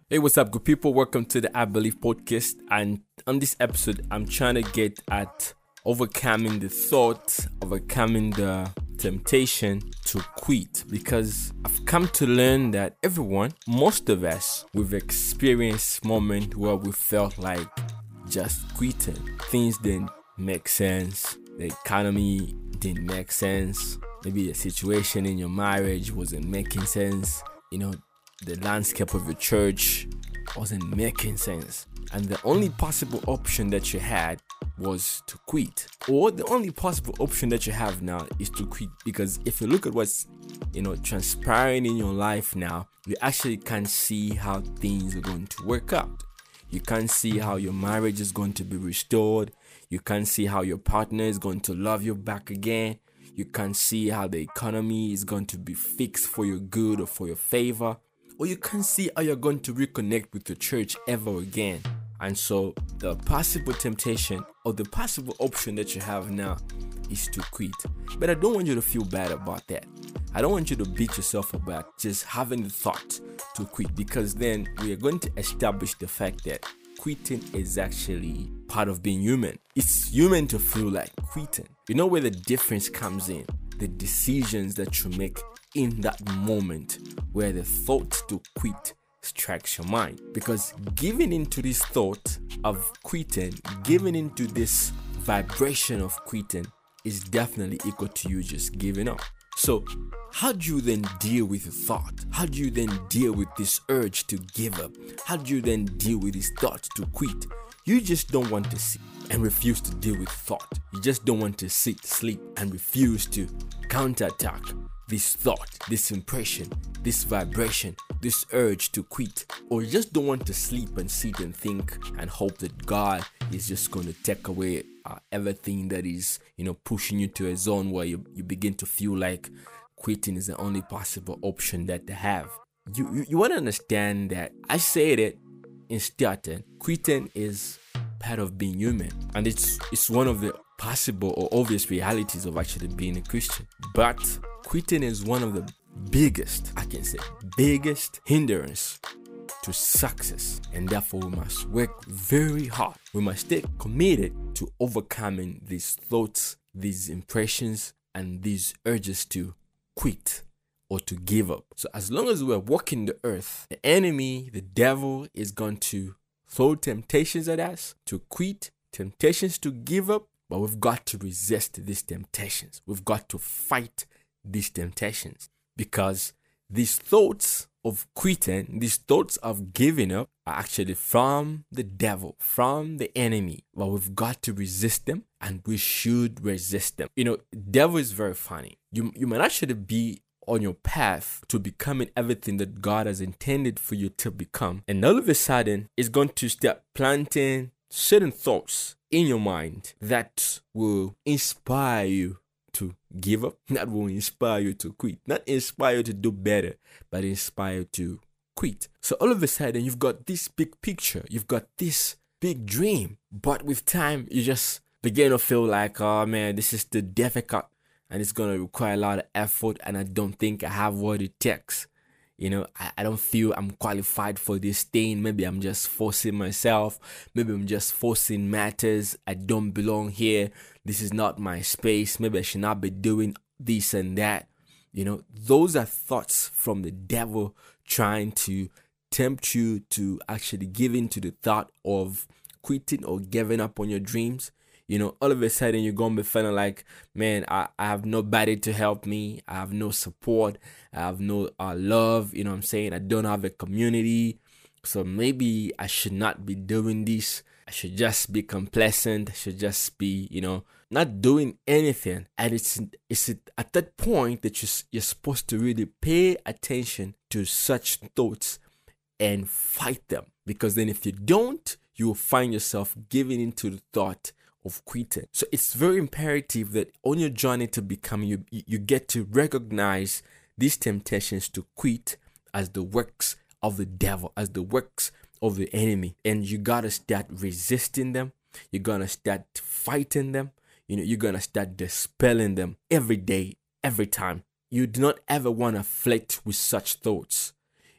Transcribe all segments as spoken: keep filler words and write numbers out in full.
Hey, what's up, good people? Welcome to the I Believe podcast. And on this episode, I'm trying to get at overcoming the thought, overcoming the temptation to quit. Because I've come to learn that everyone, most of us, we've experienced moments where we felt like just quitting. Things didn't make sense. The economy didn't make sense. Maybe the situation in your marriage wasn't making sense. You know, the landscape of your church wasn't making sense, and the only possible option that you had was to quit. Or the only possible option that you have now is to quit, because if you look at what's you know transpiring in your life now, you actually can't see how things are going to work out. You can't see how your marriage is going to be restored. You can't see how your partner is going to love you back again. You can't see how the economy is going to be fixed for your good or for your favor. Or you can't see how you're going to reconnect with your church ever again. And so the possible temptation or the possible option that you have now is to quit. But I don't want you to feel bad about that. I don't want you to beat yourself up about just having the thought to quit, because then we are going to establish the fact that quitting is actually part of being human. It's human to feel like quitting. You know where the difference comes in? The decisions that you make in that moment where the thought to quit strikes your mind. Because giving into this thought of quitting, giving into this vibration of quitting is definitely equal to you just giving up. So how do you then deal with the thought? How do you then deal with this urge to give up? How do you then deal with this thought to quit? You just don't want to sit and refuse to deal with thought. You just don't want to sit, sleep, and refuse to counterattack this thought, this impression, this vibration, this urge to quit. Or you just don't want to sleep and sit and think and hope that God is just going to take away uh, everything that is, you know, pushing you to a zone where you, you begin to feel like quitting is the only possible option that they have. You, you, you want to understand that I said it in starting, quitting is part of being human. And it's it's one of the possible or obvious realities of actually being a Christian. But quitting is one of the biggest, I can say, biggest hindrance to success. And therefore we must work very hard. We must stay committed to overcoming these thoughts, these impressions, and these urges to quit or to give up. So as long as we're walking the earth, the enemy, the devil, is going to throw temptations at us to quit, temptations to give up, but we've got to resist these temptations. We've got to fight these temptations, because these thoughts of quitting, these thoughts of giving up are actually from the devil, from the enemy. But we've got to resist them, and we should resist them. You know, devil is very funny. You, you might actually be on your path to becoming everything that God has intended for you to become. And all of a sudden, it's going to start planting certain thoughts in your mind that will inspire you to give up, that will inspire you to quit. Not inspire you to do better, but inspire you to quit. So all of a sudden, you've got this big picture, you've got this big dream, but with time, you just begin to feel like, oh man, this is too difficult, and it's going to require a lot of effort, and I don't think I have what it takes. You know, I, I don't feel I'm qualified for this thing. Maybe I'm just forcing myself. Maybe I'm just forcing matters. I don't belong here. This is not my space. Maybe I should not be doing this and that. You know, those are thoughts from the devil trying to tempt you to actually give in to the thought of quitting or giving up on your dreams. You know, all of a sudden you're going to be feeling like, man, I, I have nobody to help me. I have no support. I have no uh, love. You know what I'm saying? I don't have a community. So maybe I should not be doing this. I should just be complacent. I should just be, you know, not doing anything. And it's, it's at that point that you're, you're supposed to really pay attention to such thoughts and fight them. Because then if you don't, you will find yourself giving into the thought of quitting. So it's very imperative that on your journey to become, you you get to recognize these temptations to quit as the works of the devil, as the works of the enemy, and you gotta start resisting them. You're gonna start fighting them. You know, you're gonna start dispelling them every day, every time. You do not ever want to flirt with such thoughts.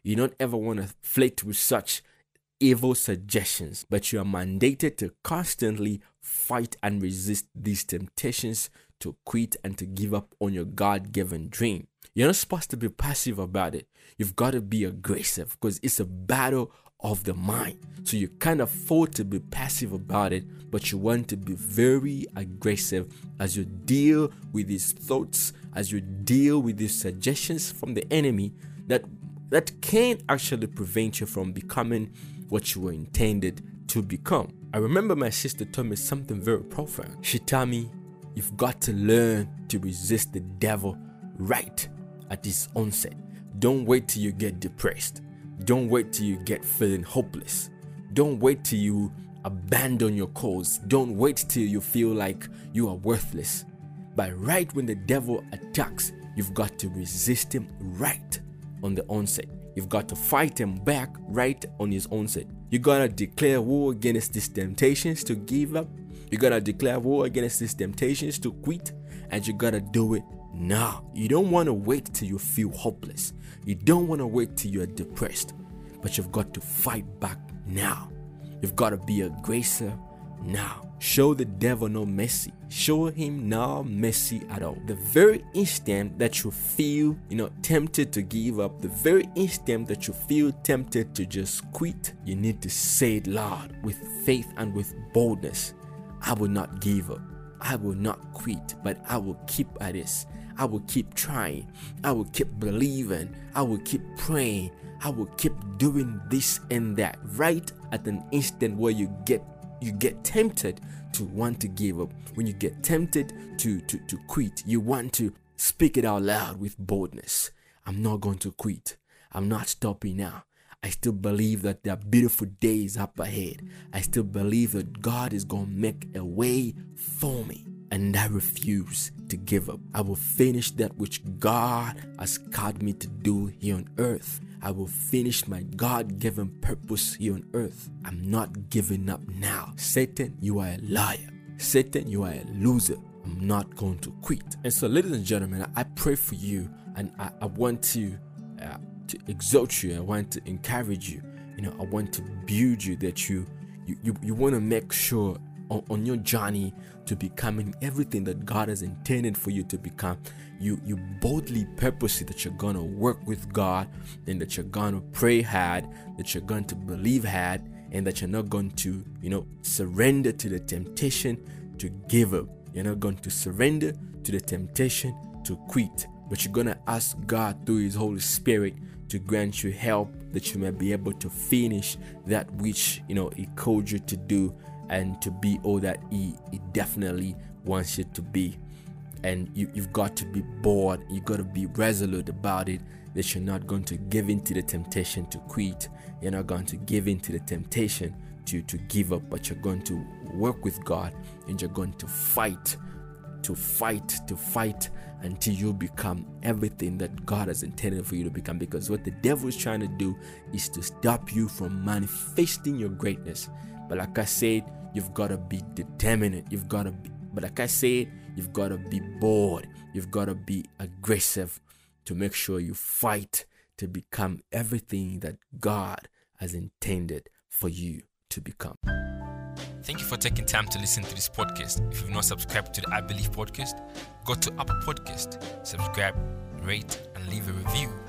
You don't ever want to flirt with such evil suggestions, but you are mandated to constantly fight and resist these temptations to quit and to give up on your God-given dream. You're not supposed to be passive about it. You've got to be aggressive because it's a battle of the mind. So you can't afford to be passive about it, but you want to be very aggressive as you deal with these thoughts, as you deal with these suggestions from the enemy that that can actually prevent you from becoming what you were intended to become. I remember my sister told me something very profound. She told me, you've got to learn to resist the devil right at his onset. Don't wait till you get depressed. Don't wait till you get feeling hopeless. Don't wait till you abandon your cause. Don't wait till you feel like you are worthless. But right when the devil attacks, you've got to resist him right on the onset. You've got to fight him back right on his onset. You gotta declare war against these temptations to give up. You gotta declare war against these temptations to quit. And you gotta do it now. You don't want to wait till you feel hopeless. You don't want to wait till you're depressed. But you've got to fight back now. You've got to be aggressive now. Show the devil no mercy. Show him no mercy at all. The very instant that you feel, you know, tempted to give up, the very instant that you feel tempted to just quit, you need to say it loud with faith and with boldness. I will not give up. I will not quit, but I will keep at this. I will keep trying. I will keep believing. I will keep praying. I will keep doing this and that. Right at an instant where you get you get tempted to want to give up, when you get tempted to, to, to quit, you want to speak it out loud with boldness. I'm not going to quit. I'm not stopping now. I still believe that there are beautiful days up ahead. I still believe that God is going to make a way for me. And I refuse to give up. I will finish that which God has called me to do here on earth. I will finish my God-given purpose here on earth. I'm not giving up now. Satan, you are a liar. Satan, you are a loser. I'm not going to quit. And so, ladies and gentlemen, I pray for you, and I, I want to uh, to exhort you. I want to encourage you. You know, I want to build you that you you you, you want to make sure on, on your journey to becoming everything that God has intended for you to become. You you boldly purpose that you're gonna work with God, and that you're gonna pray hard, that you're going to believe hard, and that you're not going to, you know, surrender to the temptation to give up. You're not going to surrender to the temptation to quit, but you're gonna ask God through His Holy Spirit to grant you help that you may be able to finish that which, you know, He called you to do, and to be all that he, he definitely wants you to be. And you, you've got to be bold. You've got to be resolute about it, that you're not going to give in to the temptation to quit. You're not going to give in to the temptation to, to give up, but you're going to work with God, and you're going to fight, to fight, to fight until you become everything that God has intended for you to become. Because what the devil is trying to do is to stop you from manifesting your greatness. But like I said, you've got to be determined. You've got to be, but like I said, you've got to be bold. You've got to be aggressive to make sure you fight to become everything that God has intended for you to become. Thank you for taking time to listen to this podcast. If you've not subscribed to the I Believe podcast, go to Apple Podcast, subscribe, rate, and leave a review.